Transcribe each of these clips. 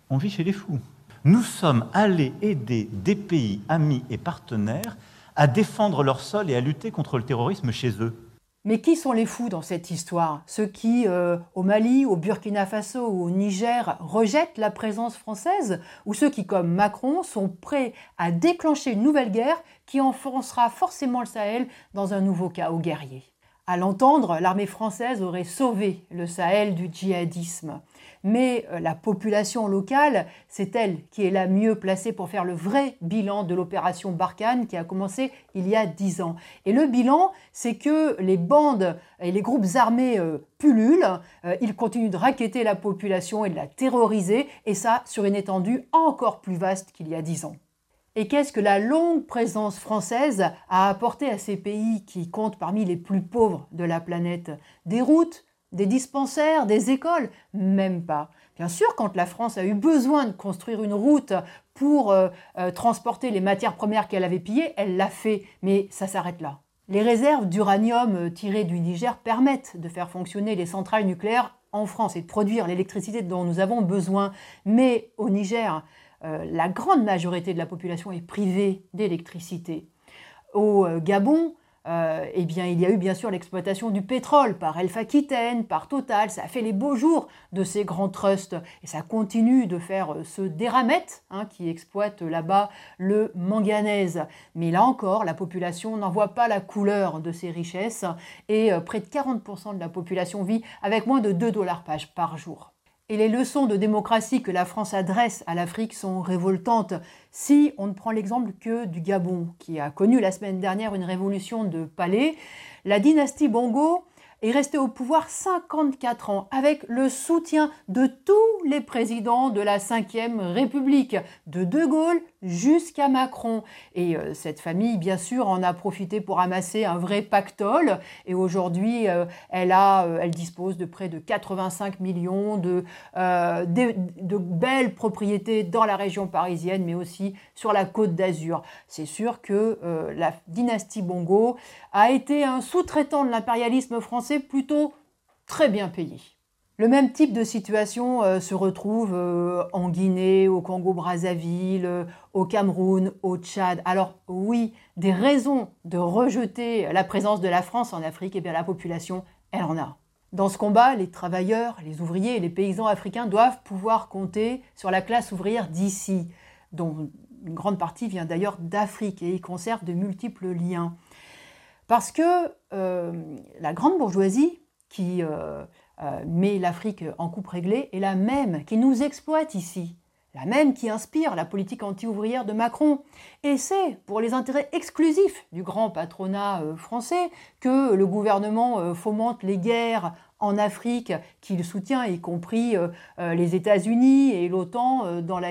On vit chez les fous. Nous sommes allés aider des pays amis et partenaires à défendre leur sol et à lutter contre le terrorisme chez eux. Mais qui sont les fous dans cette histoire? Ceux qui, au Mali, au Burkina Faso ou au Niger, rejettent la présence française? Ou ceux qui, comme Macron, sont prêts à déclencher une nouvelle guerre qui enfoncera forcément le Sahel dans un nouveau chaos guerrier? À l'entendre, l'armée française aurait sauvé le Sahel du djihadisme. Mais la population locale, c'est elle qui est la mieux placée pour faire le vrai bilan de l'opération Barkhane qui a commencé il y a 10 ans. Et le bilan, c'est que les bandes et les groupes armés pullulent, ils continuent de racketter la population et de la terroriser, et ça sur une étendue encore plus vaste qu'il y a 10 ans. Et qu'est-ce que la longue présence française a apporté à ces pays qui comptent parmi les plus pauvres de la planète? Des routes, des dispensaires, des écoles? Même pas. Bien sûr, quand la France a eu besoin de construire une route pour transporter les matières premières qu'elle avait pillées, elle l'a fait, mais ça s'arrête là. Les réserves d'uranium tirées du Niger permettent de faire fonctionner les centrales nucléaires en France et de produire l'électricité dont nous avons besoin. Mais au Niger, la grande majorité de la population est privée d'électricité. Au Gabon, il y a eu bien sûr l'exploitation du pétrole par Elf Aquitaine, par Total. Ça a fait les beaux jours de ces grands trusts et ça continue de faire ceux d'Eramet qui exploitent là-bas le manganèse. Mais là encore, la population n'en voit pas la couleur de ces richesses et près de 40% de la population vit avec moins de $2 par jour. Et les leçons de démocratie que la France adresse à l'Afrique sont révoltantes. Si on ne prend l'exemple que du Gabon, qui a connu la semaine dernière une révolution de palais, la dynastie Bongo est restée au pouvoir 54 ans, avec le soutien de tous les présidents de la Ve République, de De Gaulle jusqu'à Macron. Et cette famille, bien sûr, en a profité pour amasser un vrai pactole. Et aujourd'hui, elle dispose de près de 85 millions de belles propriétés dans la région parisienne, mais aussi sur la Côte d'Azur. C'est sûr que la dynastie Bongo a été un sous-traitant de l'impérialisme français plutôt très bien payé. Le même type de situation se retrouve en Guinée, au Congo-Brazzaville, au Cameroun, au Tchad. Alors oui, des raisons de rejeter la présence de la France en Afrique, et bien la population, elle en a. Dans ce combat, les travailleurs, les ouvriers et les paysans africains doivent pouvoir compter sur la classe ouvrière d'ici, dont une grande partie vient d'ailleurs d'Afrique et y conserve de multiples liens. Parce que la grande bourgeoisie qui met l'Afrique en coupe réglée est la même qui nous exploite ici, la même qui inspire la politique anti-ouvrière de Macron. Et c'est pour les intérêts exclusifs du grand patronat français que le gouvernement fomente les guerres en Afrique qu'il soutient, y compris les États-Unis et l'OTAN dans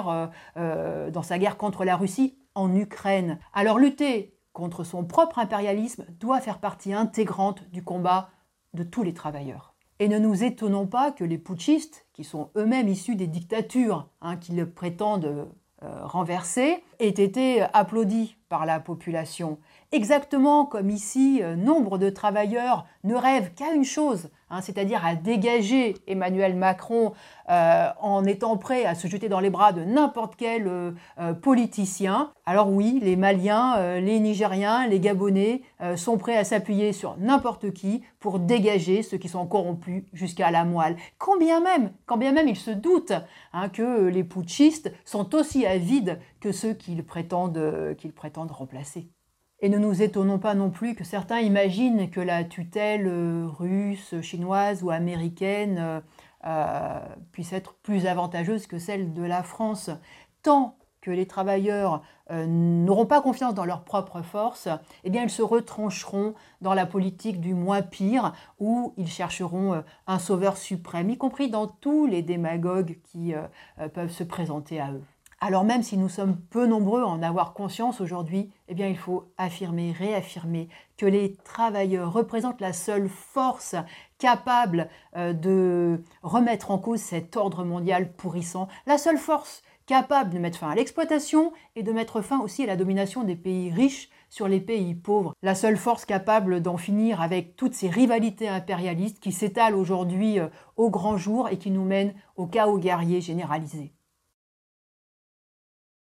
sa guerre contre la Russie en Ukraine. Alors lutter contre son propre impérialisme doit faire partie intégrante du combat de tous les travailleurs. Et ne nous étonnons pas que les putschistes, qui sont eux-mêmes issus des dictatures qu'ils prétendent renverser, aient été applaudis par la population. Exactement comme ici, nombre de travailleurs ne rêvent qu'à une chose, c'est-à-dire à dégager Emmanuel Macron en étant prêt à se jeter dans les bras de n'importe quel politicien. Alors oui, les Maliens, les Nigériens, les Gabonais sont prêts à s'appuyer sur n'importe qui pour dégager ceux qui sont corrompus jusqu'à la moelle. Quand bien même ils se doutent que les putschistes sont aussi avides que ceux qu'ils prétendent remplacer. Et ne nous étonnons pas non plus que certains imaginent que la tutelle russe, chinoise ou américaine puisse être plus avantageuse que celle de la France. Tant que les travailleurs n'auront pas confiance dans leurs propres forces, eh bien ils se retrancheront dans la politique du moins pire, où ils chercheront un sauveur suprême, y compris dans tous les démagogues qui peuvent se présenter à eux. Alors même si nous sommes peu nombreux à en avoir conscience aujourd'hui, eh bien il faut affirmer, réaffirmer que les travailleurs représentent la seule force capable de remettre en cause cet ordre mondial pourrissant, la seule force capable de mettre fin à l'exploitation et de mettre fin aussi à la domination des pays riches sur les pays pauvres, la seule force capable d'en finir avec toutes ces rivalités impérialistes qui s'étalent aujourd'hui au grand jour et qui nous mènent au chaos guerrier généralisé.